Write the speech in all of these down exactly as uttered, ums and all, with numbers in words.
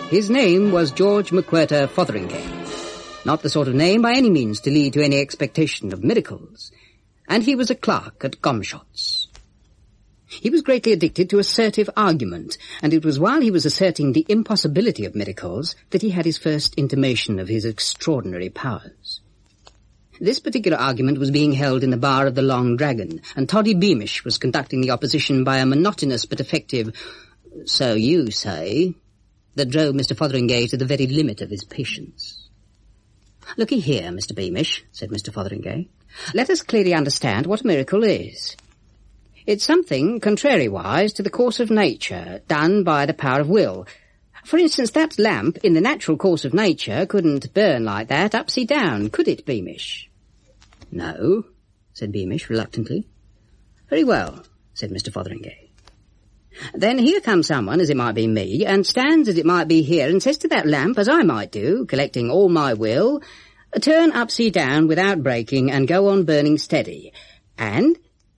His name was George McWhirter Fotheringay. Not the sort of name by any means to lead to any expectation of miracles. And he was a clerk at Gomshott's. He was greatly addicted to assertive argument, and it was while he was asserting the impossibility of miracles that he had his first intimation of his extraordinary powers. This particular argument was being held in the bar of the Long Dragon, and Toddy Beamish was conducting the opposition by a monotonous but effective, "So you say," that drove Mister Fotheringay to the very limit of his patience. "Looky here, Mister Beamish," said Mister Fotheringay. "Let us clearly understand what a miracle is. It's something contrariwise to the course of nature, done by the power of will. For instance, that lamp in the natural course of nature couldn't burn like that upside down, could it, Beamish?" "No," said Beamish reluctantly. "Very well," said Mister Fotheringay. "Then here comes someone, as it might be me, and stands as it might be here, and says to that lamp, as I might do, collecting all my will, turn upside down without breaking and go on burning steady. And...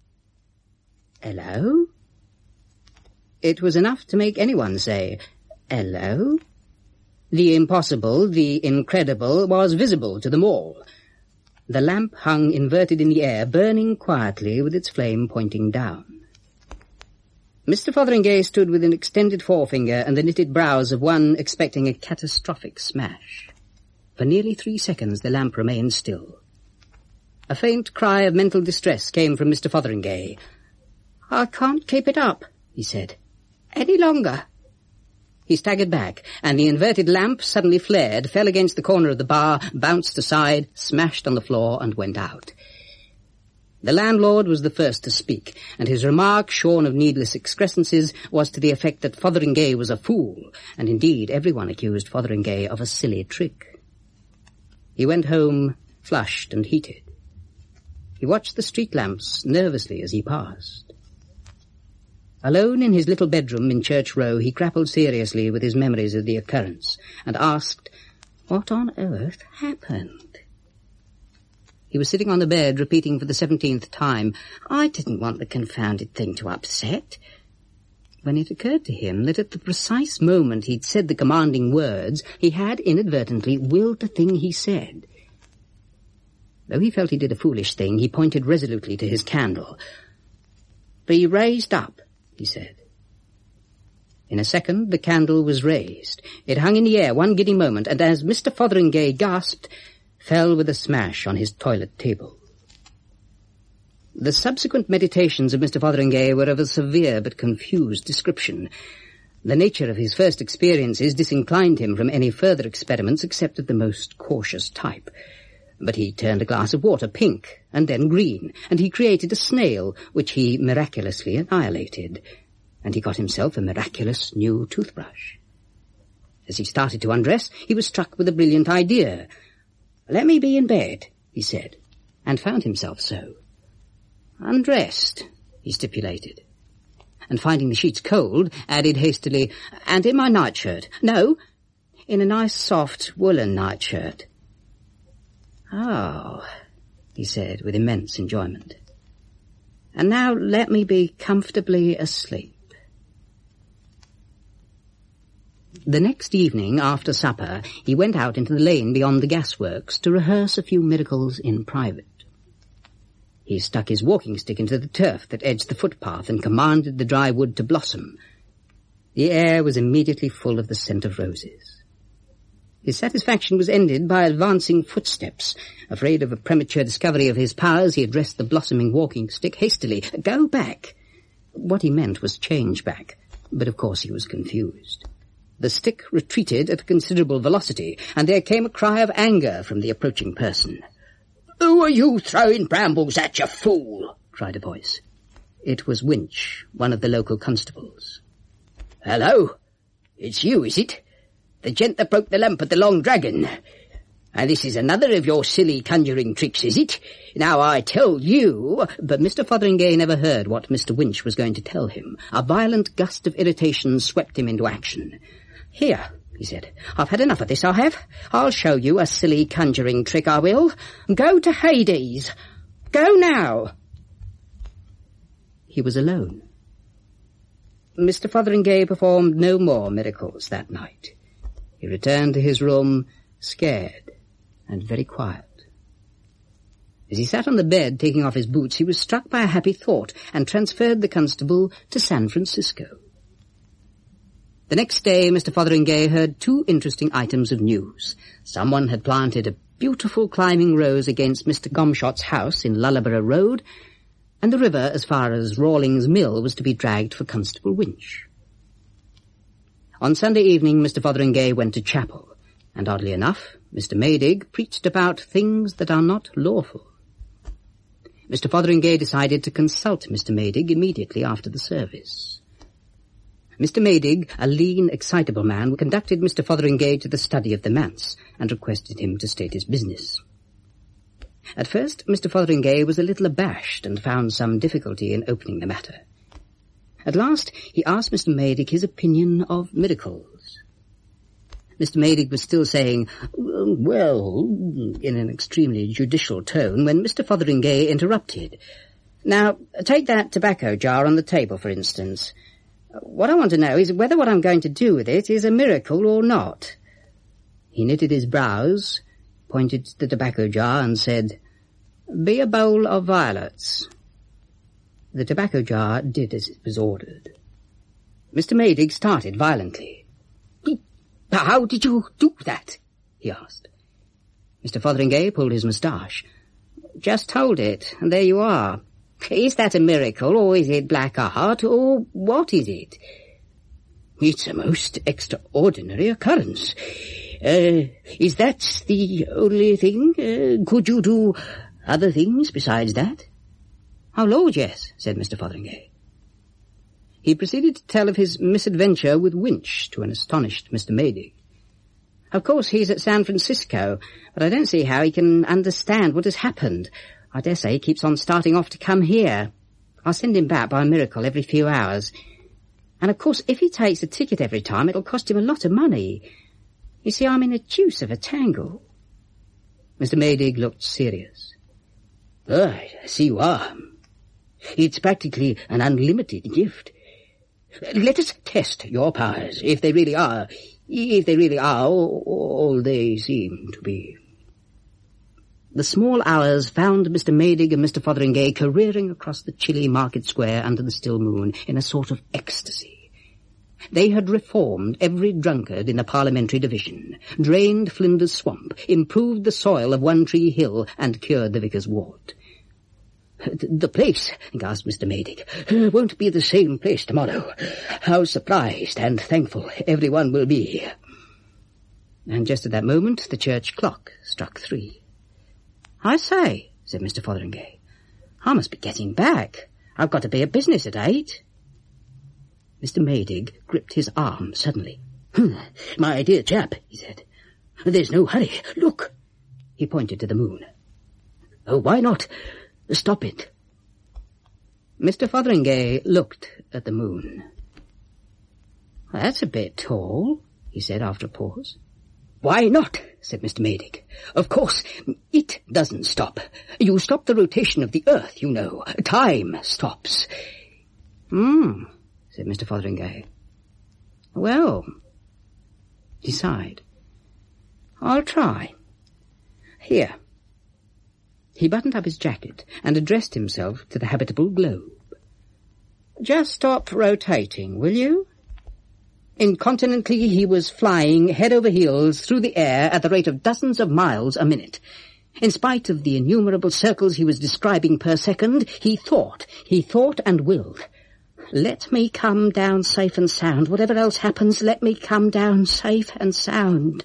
hello?" It was enough to make anyone say, "Hello?" The impossible, the incredible, was visible to them all. The lamp hung inverted in the air, burning quietly with its flame pointing down. Mister Fotheringay stood with an extended forefinger and the knitted brows of one expecting a catastrophic smash. For nearly three seconds the lamp remained still. A faint cry of mental distress came from Mister Fotheringay. "I can't keep it up," he said, "any longer." He staggered back, and the inverted lamp suddenly flared, fell against the corner of the bar, bounced aside, smashed on the floor, and went out. The landlord was the first to speak, and his remark, shorn of needless excrescences, was to the effect that Fotheringay was a fool, and indeed everyone accused Fotheringay of a silly trick. He went home, flushed and heated. He watched the street lamps nervously as he passed. Alone in his little bedroom in Church Row, he grappled seriously with his memories of the occurrence, and asked, what on earth happened? He was sitting on the bed, repeating for the seventeenth time, "I didn't want the confounded thing to upset," when it occurred to him that at the precise moment he'd said the commanding words, he had inadvertently willed the thing he said. Though he felt he did a foolish thing, he pointed resolutely to his candle. "Be raised up," he said. In a second the candle was raised. It hung in the air one giddy moment, and as Mister Fotheringay gasped, fell with a smash on his toilet table. The subsequent meditations of Mister Fotheringay were of a severe but confused description. The nature of his first experiences disinclined him from any further experiments except of the most cautious type. But he turned a glass of water pink and then green, and he created a snail, which he miraculously annihilated, and he got himself a miraculous new toothbrush. As he started to undress, he was struck with a brilliant idea. "Let me be in bed," he said, and found himself so. "Undressed," he stipulated, and finding the sheets cold, added hastily, "and in my nightshirt. No, in a nice soft woolen nightshirt." "Oh," he said with immense enjoyment. "And now let me be comfortably asleep." The next evening, after supper, he went out into the lane beyond the gasworks to rehearse a few miracles in private. He stuck his walking-stick into the turf that edged the footpath and commanded the dry wood to blossom. The air was immediately full of the scent of roses. His satisfaction was ended by advancing footsteps. Afraid of a premature discovery of his powers, he addressed the blossoming walking-stick hastily. "Go back!" What he meant was change back, but of course he was confused. The stick retreated at a considerable velocity, and there came a cry of anger from the approaching person. "Who are you throwing brambles at, you fool?" cried a voice. It was Winch, one of the local constables. "Hello? It's you, is it? The gent that broke the lamp at the Long Dragon. And this is another of your silly conjuring tricks, is it? Now I tell you—" But Mister Fotheringay never heard what Mister Winch was going to tell him. A violent gust of irritation swept him into action. "Here," he said, "I've had enough of this, I have. I'll show you a silly conjuring trick, I will. Go to Hades. Go now." He was alone. Mister Fotheringay performed no more miracles that night. He returned to his room, scared and very quiet. As he sat on the bed taking off his boots, he was struck by a happy thought and transferred the constable to San Francisco. The next day, Mister Fotheringay heard two interesting items of news. Someone had planted a beautiful climbing rose against Mister Gomshot's house in Lullaborough Road, and the river as far as Rawlings Mill was to be dragged for Constable Winch. On Sunday evening, Mister Fotheringay went to chapel, and oddly enough, Mister Maydig preached about things that are not lawful. Mister Fotheringay decided to consult Mister Maydig immediately after the service. Mister Maydig, a lean, excitable man, conducted Mister Fotheringay to the study of the manse and requested him to state his business. At first, Mister Fotheringay was a little abashed and found some difficulty in opening the matter. At last, he asked Mister Maydig his opinion of miracles. Mister Maydig was still saying, well, in an extremely judicial tone, when Mister Fotheringay interrupted. Now, take that tobacco jar on the table, for instance. What I want to know is whether what I'm going to do with it is a miracle or not. He knitted his brows, pointed to the tobacco jar, and said, be a bowl of violets. The tobacco jar did as it was ordered. Mister Maydig started violently. How did you do that? He asked. Mister Fotheringay pulled his moustache. Just hold it, and there you are. Is that a miracle, or is it black art, or what is it? It's a most extraordinary occurrence. Uh, is that the only thing? Uh, could you do other things besides that? Oh, Lord, yes, said Mister Fotheringay. He proceeded to tell of his misadventure with Winch to an astonished Mister Maydig. Of course, he's at San Francisco, but I don't see how he can understand what has happened. I dare say he keeps on starting off to come here. I'll send him back by a miracle every few hours. And of course, if he takes a ticket every time, it'll cost him a lot of money. You see, I'm in a deuce of a tangle. Mister Maydig looked serious. Oh, I see you are. It's practically an unlimited gift. Let us test your powers, if they really are, if they really are all, all they seem to be. The small hours found Mister Maydig and Mister Fotheringay careering across the chilly market square under the still moon in a sort of ecstasy. They had reformed every drunkard in the parliamentary division, drained Flinders Swamp, improved the soil of One Tree Hill, and cured the vicar's wart. The place, gasped Mister Maydig, won't be the same place tomorrow. How surprised and thankful everyone will be. And just at that moment, the church clock struck three. I say, said Mister Fotheringay, I must be getting back. I've got to be at business at eight. Mister Maydig gripped his arm suddenly. My dear chap, he said, there's no hurry. Look. He pointed to the moon. Oh, why not stop it? Mister Fotheringay looked at the moon. That's a bit tall, he said after a pause. Why not? Said Mister Maydig. Of course, it doesn't stop. You stop the rotation of the earth, you know. Time stops. Hmm, said Mister Fotheringay. Well, he sighed. I'll try. Here. He buttoned up his jacket and addressed himself to the habitable globe. Just stop rotating, will you? Incontinently he was flying head over heels through the air at the rate of dozens of miles a minute. In spite of the innumerable circles he was describing per second, he thought, he thought and willed. Let me come down safe and sound. Whatever else happens, let me come down safe and sound.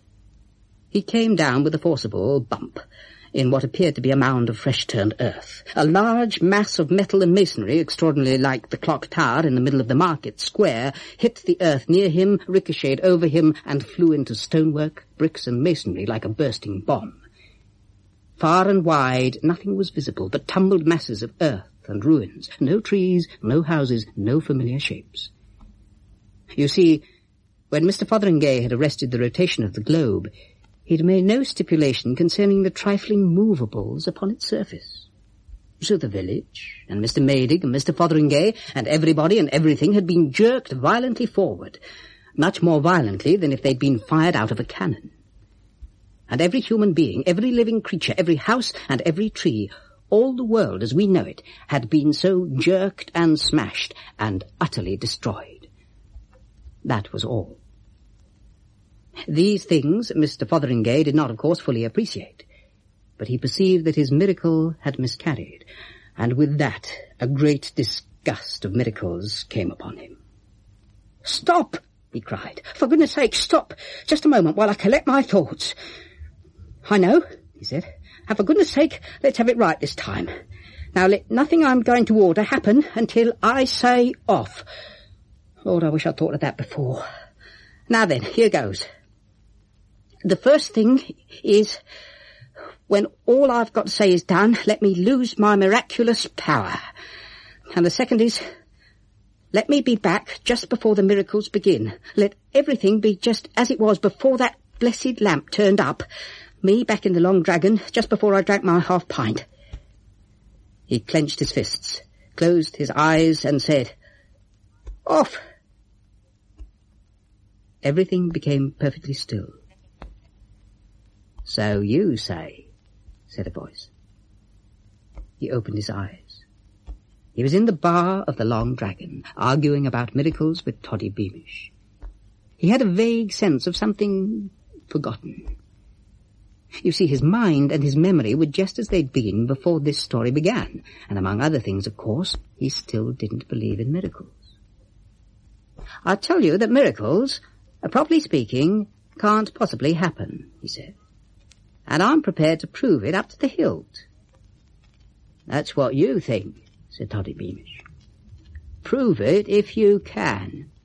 He came down with a forcible bump in what appeared to be a mound of fresh-turned earth. A large mass of metal and masonry, extraordinarily like the clock tower in the middle of the market square, hit the earth near him, ricocheted over him, and flew into stonework, bricks, and masonry like a bursting bomb. Far and wide, nothing was visible but tumbled masses of earth and ruins. No trees, no houses, no familiar shapes. You see, when Mister Fotheringay had arrested the rotation of the globe, he had made no stipulation concerning the trifling movables upon its surface. So the village, and Mister Maydig, and Mister Fotheringay, and everybody and everything had been jerked violently forward. much more violently than if they'd been fired out of a cannon. And every human being, every living creature, every house and every tree, all the world as we know it, had been so jerked and smashed and utterly destroyed. That was all. These things Mister Fotheringay did not, of course, fully appreciate, but he perceived that his miracle had miscarried, and with that a great disgust of miracles came upon him. "Stop!" he cried. "For goodness sake, stop! Just a moment while I collect my thoughts." "I know," he said, "and for goodness sake, let's have it right this time. Now let nothing I'm going to order happen until I say off. Lord, I wish I'd thought of that before. Now then, here goes. The first thing is, when all I've got to say is done, let me lose my miraculous power. And the second is, let me be back just before the miracles begin. Let everything be just as it was before that blessed lamp turned up. Me back in the Long Dragon just before I drank my half-pint." He clenched his fists, closed his eyes, and said, "Off!" Everything became perfectly still. "So you say," said a voice. He opened his eyes. He was in the bar of the Long Dragon, arguing about miracles with Toddy Beamish. He had a vague sense of something forgotten. You see, his mind and his memory were just as they'd been before this story began, and among other things, of course, he still didn't believe in miracles. "I tell you that miracles, properly speaking, can't possibly happen," he said. "And I'm prepared to prove it up to the hilt." "That's what you think," said Toddy Beamish. "Prove it if you can."